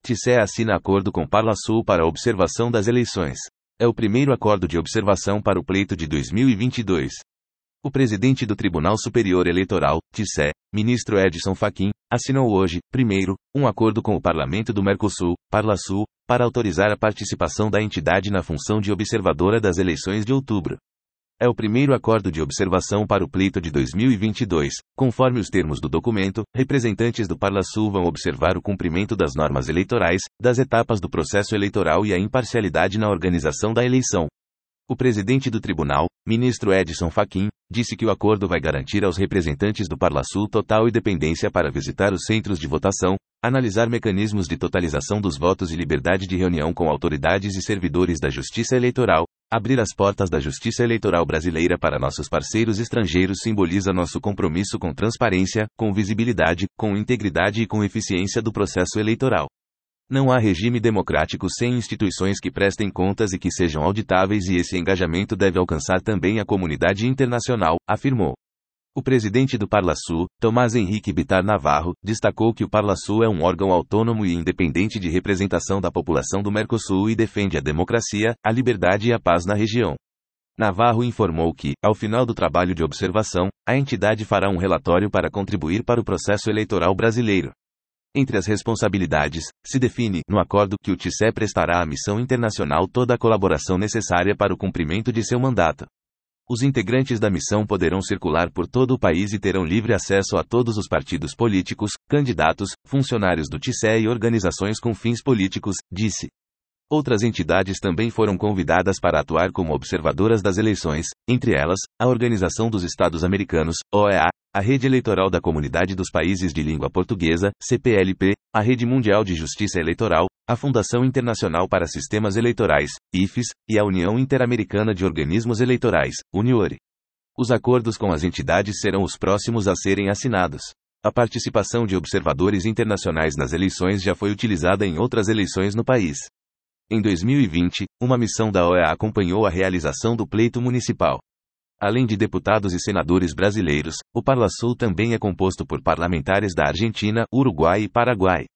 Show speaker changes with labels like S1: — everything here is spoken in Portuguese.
S1: TSE assina acordo com Parlasul para a observação das eleições. É o primeiro acordo de observação para o pleito de 2022. O presidente do Tribunal Superior Eleitoral, TSE, ministro Edson Fachin, assinou hoje, primeiro, um acordo com o Parlamento do Mercosul, Parlasul, para autorizar a participação da entidade na função de observadora das eleições de outubro. É o primeiro acordo de observação para o pleito de 2022. Conforme os termos do documento, representantes do Parlasul vão observar o cumprimento das normas eleitorais, das etapas do processo eleitoral e a imparcialidade na organização da eleição. O presidente do tribunal, ministro Edson Fachin, disse que o acordo vai garantir aos representantes do Parlasul total independência para visitar os centros de votação, analisar mecanismos de totalização dos votos e liberdade de reunião com autoridades e servidores da Justiça Eleitoral. Abrir as portas da Justiça Eleitoral brasileira para nossos parceiros estrangeiros simboliza nosso compromisso com transparência, com visibilidade, com integridade e com eficiência do processo eleitoral. Não há regime democrático sem instituições que prestem contas e que sejam auditáveis, e esse engajamento deve alcançar também a comunidade internacional, afirmou. O presidente do Parlasul, Tomás Henrique Bittar Navarro, destacou que o Parlasul é um órgão autônomo e independente de representação da população do Mercosul e defende a democracia, a liberdade e a paz na região. Navarro informou que, ao final do trabalho de observação, a entidade fará um relatório para contribuir para o processo eleitoral brasileiro. Entre as responsabilidades, se define, no acordo, que o TSE prestará à missão internacional toda a colaboração necessária para o cumprimento de seu mandato. Os integrantes da missão poderão circular por todo o país e terão livre acesso a todos os partidos políticos, candidatos, funcionários do TSE e organizações com fins políticos, disse. Outras entidades também foram convidadas para atuar como observadoras das eleições, entre elas, a Organização dos Estados Americanos, OEA, a Rede Eleitoral da Comunidade dos Países de Língua Portuguesa, CPLP, a Rede Mundial de Justiça Eleitoral, a Fundação Internacional para Sistemas Eleitorais, IFES, e a União Interamericana de Organismos Eleitorais, UNIORE. Os acordos com as entidades serão os próximos a serem assinados. A participação de observadores internacionais nas eleições já foi utilizada em outras eleições no país. Em 2020, uma missão da OEA acompanhou a realização do pleito municipal. Além de deputados e senadores brasileiros, o Parlasul também é composto por parlamentares da Argentina, Uruguai e Paraguai.